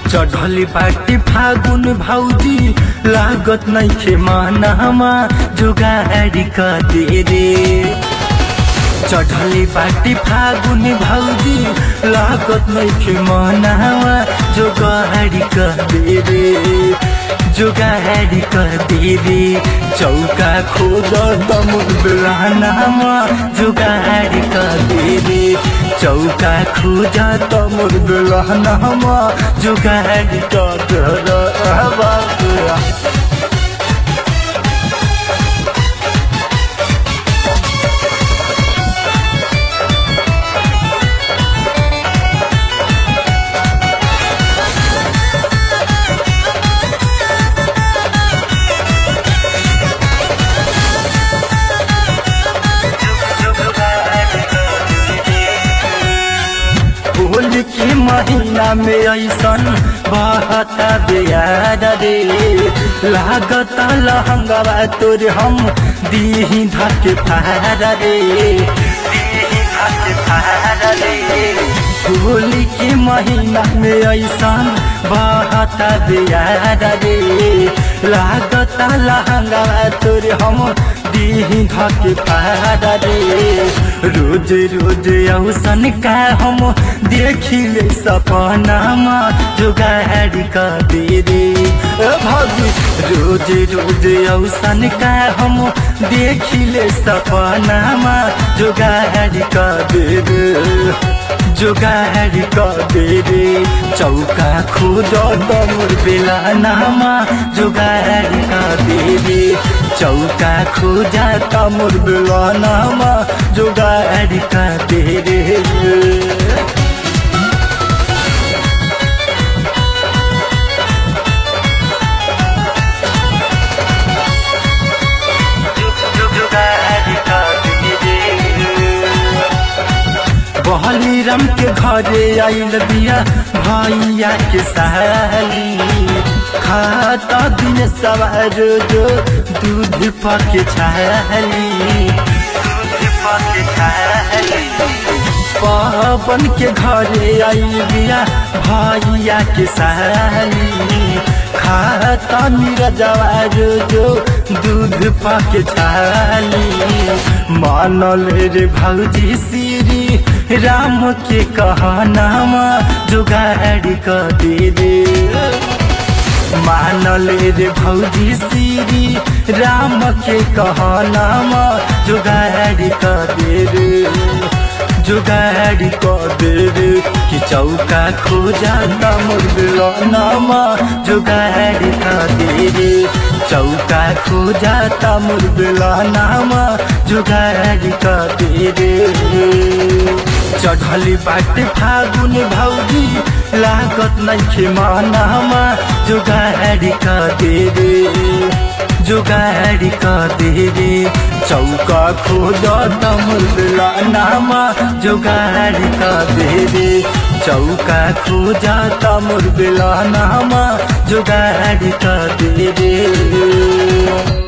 चढ़ली बाटी फागुन भौजी लागत नइखे मनमा जोगाड़ी क दे रे। चढ़ली बाटी फागुन भौजी लागत नइखे मनमा जोगाड़ी क दे रे। जोगाड़ी क दे रे चौका खोज तमुर बेलानामा जोगाड़ी क दे रे। चौका खोज तमुर बेलानामा जोगाड़ी क दे रे। होली के महीना में ऐसन बहता बियार रे। लागत लहंगवा तोर हम दीही धके फार रे। होली के महीना में ऐसन बहता बियार रे। लागत लहंगवा तोर हम दीही धके फार रे। रोज रोज औसन का हम देखिले सपनामा जोगाड़ी क दे रे। भौजी रोज रोज औसन का हम देखिले सपनामा जोगाड़ी क दे रे। जोगाड़ी क दे रे चौका खोज तमुर बेलानामा जोगाड़ी क दे रे। चौका खोज तमुर बेलानामा जोगाड़ी क दे रे। बहलीराम के घरे आइल बिया भैया के साली। खाता दिन सवार जो दूध पके छाली। पवन के घरे आइल बिया भैया के साली। खाता मेरा जवार जो दूध पके छाली। मानल रे भौजी श्री राम के कहनामा जोगाड़ी क दे रे। मानल रे भौजी श्री राम के कहनामा जोगाड़ी क दे रे। जोगाड़ी क दे रे कि चौका खोजा तमुर बेलानामा जोगाड़ी क दे रे। चौका खोजा तमुर बेलानामा जोगाड़ी क दे रे। चढ़ली बाटे फागुन भौजी लागत नइखे मनमा जोगाड़ी क दे रे। जोगाड़ी क दे रे चौका खोज तमुर बेलानामा जोगाड़ी क दे रे। चौका खोज तमुर बेलानामा जोगाड़ी क दे रे।